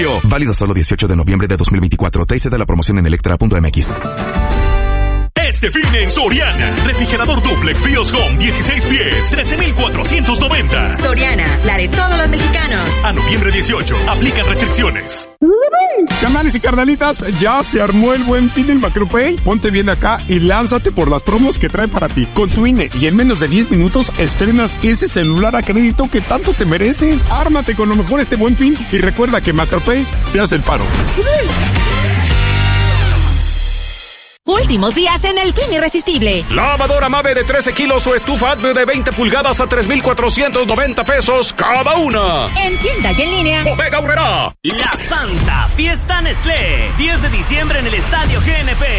Válido solo 18 de noviembre de 2024. TIC de la promoción en electra.mx. Este fin en Soriana, refrigerador duplex Bios Home 16 pies, 13,490. Soriana, la de todos los mexicanos. A noviembre 18, aplican restricciones. Carnales y carnalitas, ya se armó el Buen Fin en Macropay. Ponte bien acá y lánzate por las promos que trae para ti. Con tu INE y en menos de 10 minutos estrenas ese celular a crédito que tanto te mereces. Ármate con lo mejor este Buen Fin y recuerda que Macropay te hace el paro. Últimos días en el Fin Irresistible. Lavadora Mave de 13 kilos o estufa Atme de 20 pulgadas a 3,490 pesos cada una. En tienda y en línea. Bodega Aurrerá. La Santa Fiesta Nestlé. 10 de diciembre en el Estadio GNP.